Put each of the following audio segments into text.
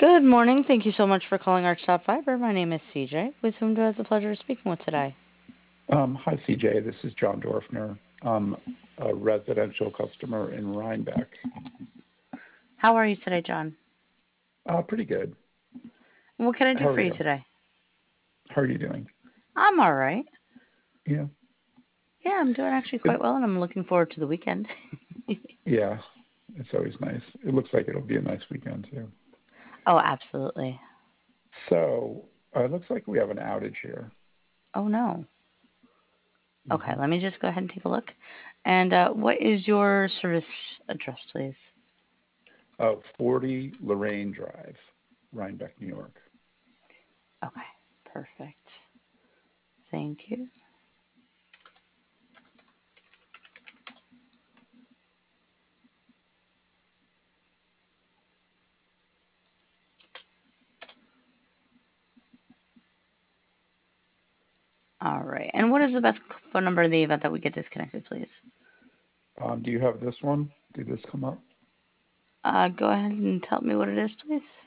Good morning. Thank you so much for calling Archtop Fiber. My name is CJ, with whom do I have the pleasure of speaking with today? Hi, CJ. This is John Dorfner. I'm a residential customer in Rhinebeck. How are you today, John? Pretty good. What can I do How for are you you? today? How are you doing? I'm all right. Yeah. Yeah, I'm doing actually It, quite well, and I'm looking forward to the weekend. yeah, it's always nice. It looks like it'll be a nice weekend too. Oh, absolutely. So, it looks like we have an outage here. Oh, no. Okay, hmm let me just go ahead and take a look. And what is your service address, please? 40 Lorraine Drive, Rhinebeck, New York. Okay, perfect. Thank you. All right. And what is the best phone number in the event that we get disconnected, please? Do you have this one? Did this come up? Go ahead and tell me what it is, please.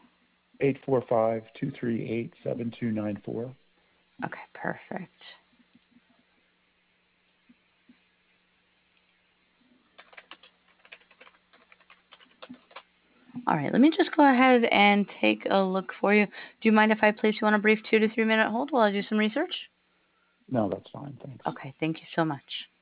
845-238-7294. Okay, perfect. All right, let me just go ahead and take a look for you. Do you mind if I place you on a brief 2 to 3 minute hold while I do some research? No, that's fine. Thanks. Okay, thank you so much.